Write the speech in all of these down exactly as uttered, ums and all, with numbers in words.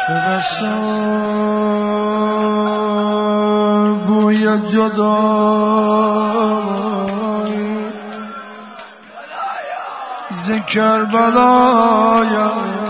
چه بسا بوی جدایی ز کربلایا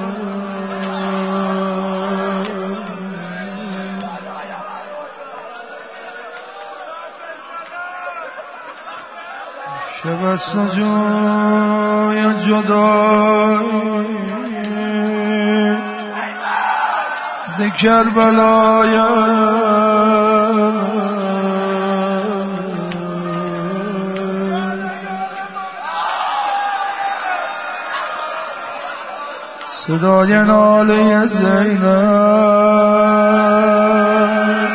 چه بسا جای جدایی ز کربلایا صدای ناله زینب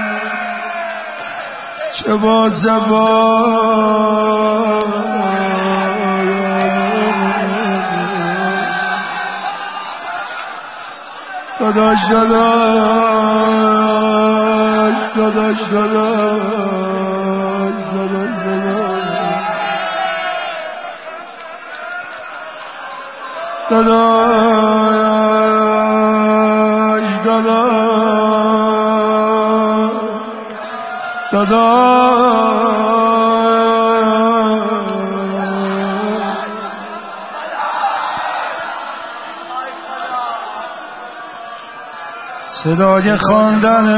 چه با زبان داداش داداش داداش داداش داداش داداش داداش داداش داداش صدای خواندن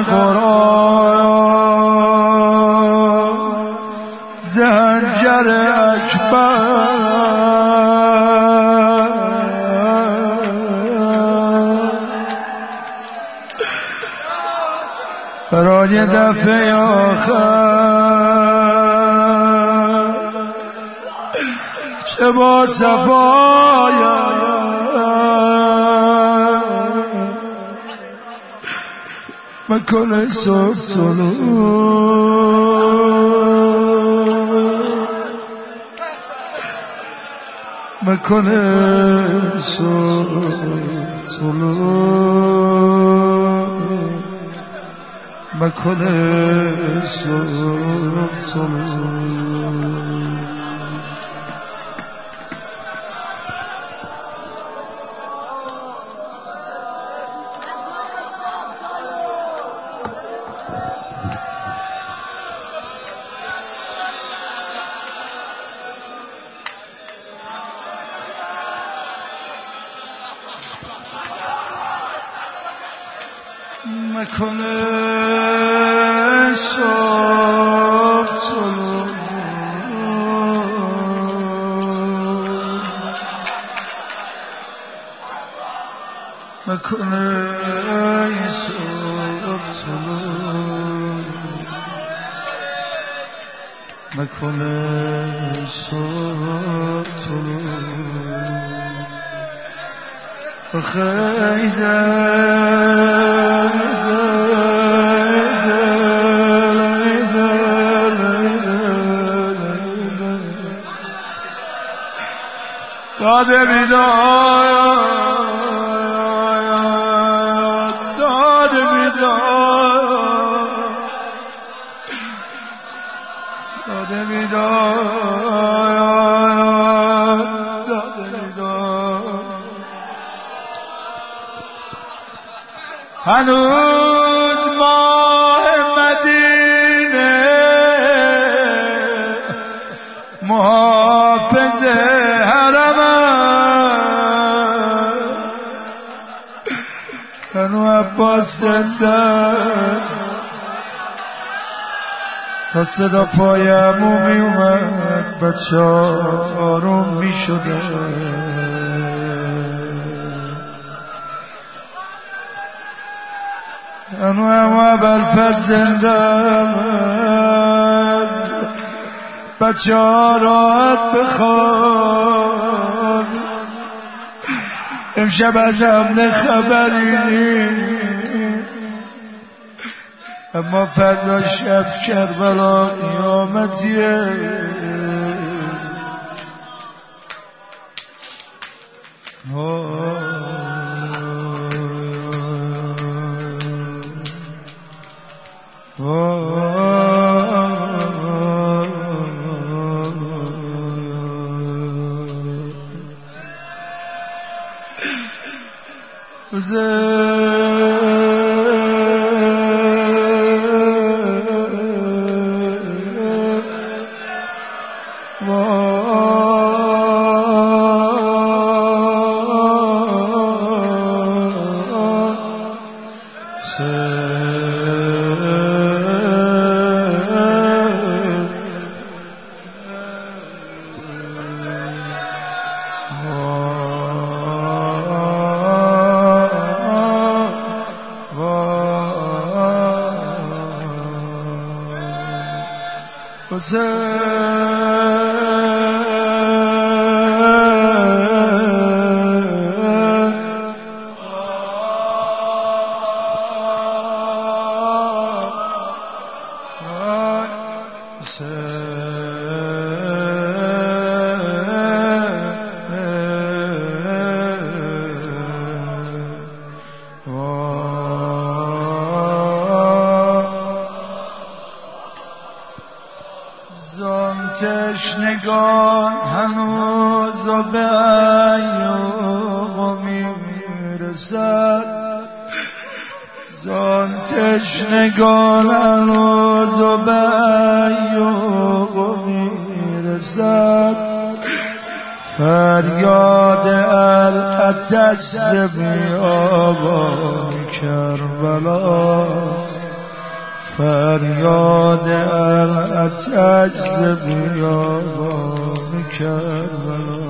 قرآن ز حنجر اکبر برای دفعه آخر چه با صفایا مکن صبح طلوع مکن صبح طلوع مکن صبح طلوع مکن صبح طلوع مکن صبح طلوع مکن صبح طلوع خیدر داد بیداد داد بیداد داد بیداد داد بیداد هنوز ماه مدینه محافظ حرم هنو عباس زنده است تا صدا پای عمو می اومد بچه آروم می شده هنو عمو ابوالفضل زنده است بچه ها راحت بخواب امشب از حمله خبری نیست اما فردا شب کربلا قیامتیه وزه تشنگان هنوز و به ایوغ میرسد زان تشنگان هنوز و به ایوغ میرسد فریاد العطش ز بیابان کربلا فریاد العطش ز بیابان کربلا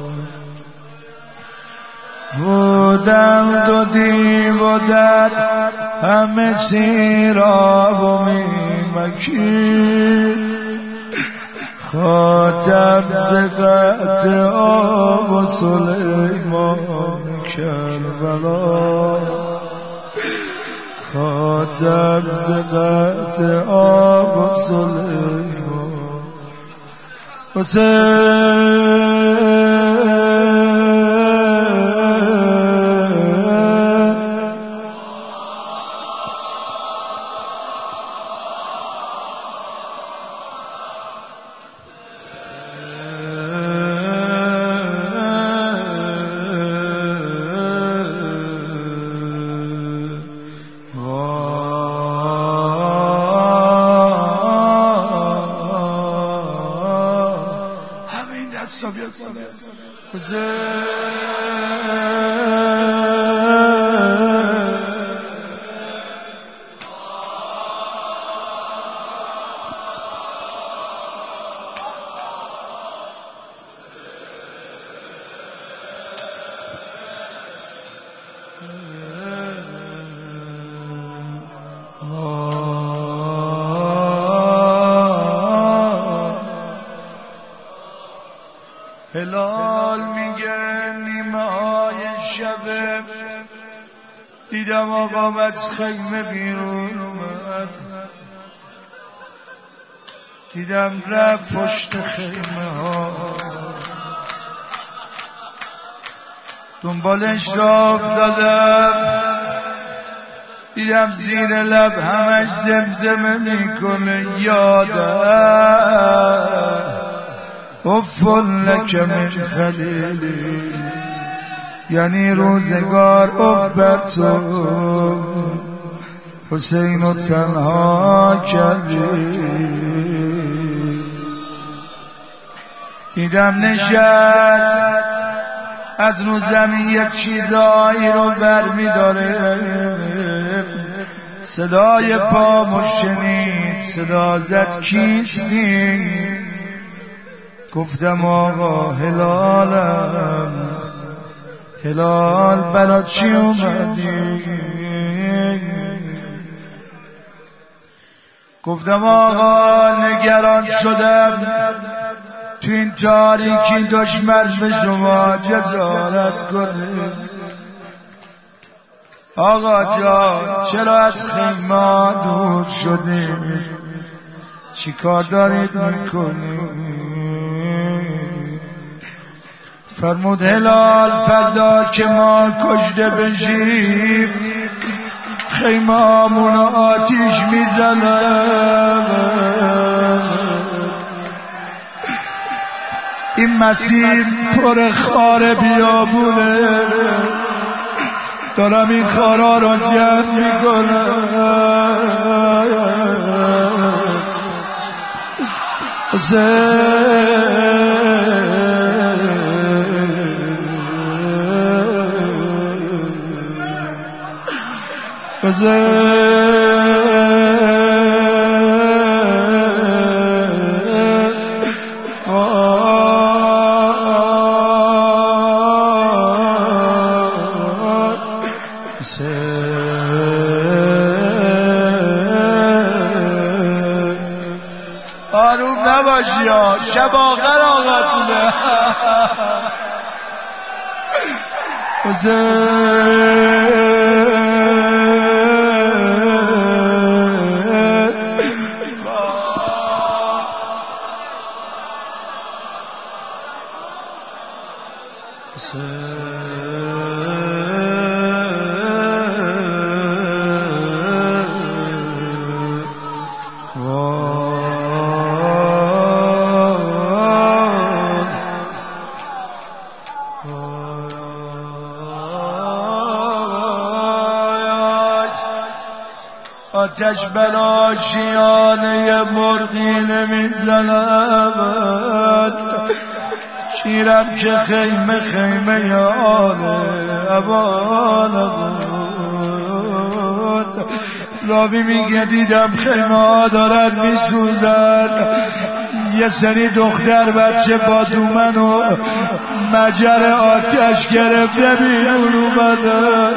بودند و دیو و در همه سیراب و میمکید خاتم ز قطع آب و سلیمان کربلا خاتم ز قطع آب و سلیمان حسین هلال میگه نیمه های شب دیدم آقام از خیمه بیرون اومد دیدم رفت پشت خیمه ها دنبالش را افتادم دیدم زیر لب همش زمزمه میکنه یادم افل لک من خلیلی یعنی روزگار اف بر تو حسین و تنها کردی دیدم نشست از رو زمین یک چیزایی رو بر می داره صدای پا مشنید صدا زد کیستی گفتم آقا هلالم هلال برا چی اومدی گفتم آقا نگران شدم تو این تاریکی دشمن به شما جسارت کنه آقا جان چرا از خیمه دور شدیم چی کار دارید میکنید فرمود هلال فردا که ما کشته بشیم خیمه‌مون آتیش میزنم این مسیر پر خار بیابونه دارم این خارا رو جمع میکنم آروم باشی ها، شب آخر آقاتونه. آتش بر آشیانه مرغی نمیزند، شیرم که خیمه خیمه یاد عبال بود. راوی میگه دیدم خیمه ها دارن میسوزن، یه سری دختر بچه با دومن و مجر آتش گرفته بیرون اومده.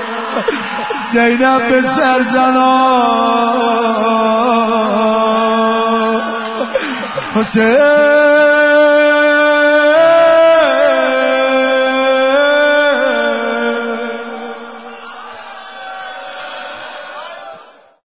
زینب به سرزنا حسین